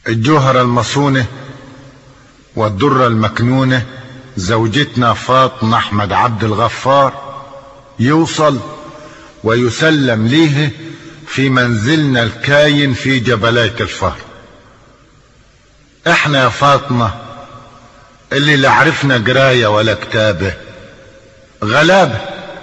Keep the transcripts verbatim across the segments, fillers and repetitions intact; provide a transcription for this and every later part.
الجوهرة المصونة والدرة المكنونة زوجتنا فاطمة أحمد عبد الغفار يوصل ويسلم ليه في منزلنا الكاين في جبلاية الفار. احنا يا فاطمة اللي لا عرفنا قراية ولا كتابة غلابة،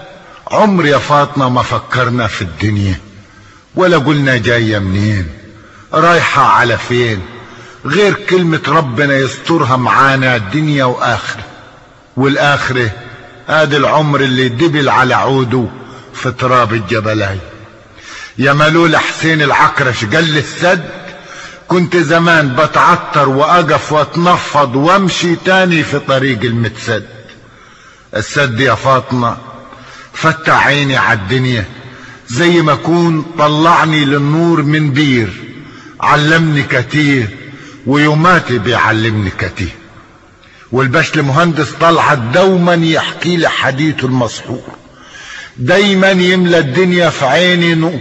عمر يا فاطمة ما فكرنا في الدنيا ولا قلنا جاية منين رايحة على فين غير كلمة ربنا يسترها معانا الدنيا واخرة. والاخرة هذا العمر اللي دبل على عوده في تراب الجبلاي. يا ملول حسين العكرش قال السد كنت زمان بتعطر واقف واتنفض وامشي تاني في طريق المتسد. السد يا فاطمة فتح عيني عالدنيا زي ما كون طلعني للنور من بير، علمني كتير ويوماتي بيعلمني كتير. والبشل مهندس طلعت دوما يحكي لي حديثه المسحور، دايما يملى الدنيا في عيني نور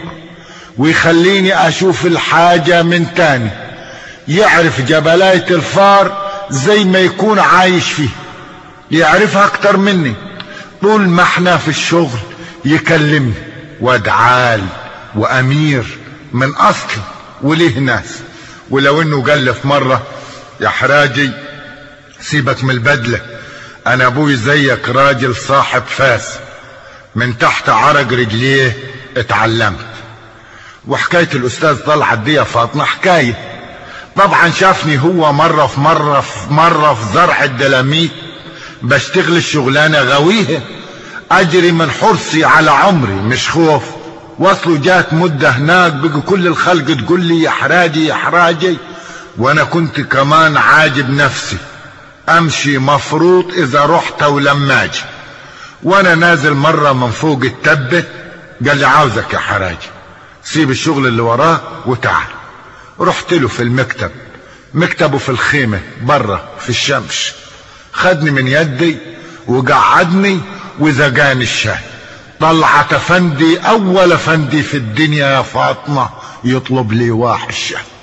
ويخليني اشوف الحاجة من تاني، يعرف جبلاية الفار زي ما يكون عايش فيه، يعرفها اكتر مني. طول ما احنا في الشغل يكلمني وادعال وامير من اصل وليه ناس. ولو انه قال في مرة يا حراجي سيبك من البدلة، انا ابوي زيك راجل صاحب فاس، من تحت عرق رجليه اتعلمت. وحكاية الاستاذ طلعت دي يا فاطمة حكاية. طبعا شافني هو مرة في مرة في مرة في زرع الدلاميت بشتغل الشغلانة غويها، اجري من حرصي على عمري مش خوف. وصلوا جات مدة هناك بقوا كل الخلق تقول لي يا حراجي يا حراجي، وانا كنت كمان عاجب نفسي امشي مفروض اذا رحت ولما اجي. وانا نازل مرة من فوق التبة قال لي عاوزك يا حراجي سيب الشغل اللي وراه وتعال. رحت له في المكتب، مكتبه في الخيمة برا في الشمس، خدني من يدي وقعدني وزقاني الشاي. طلعت افندي اول افندي في الدنيا يا فاطمة يطلب لي واحد الشاي.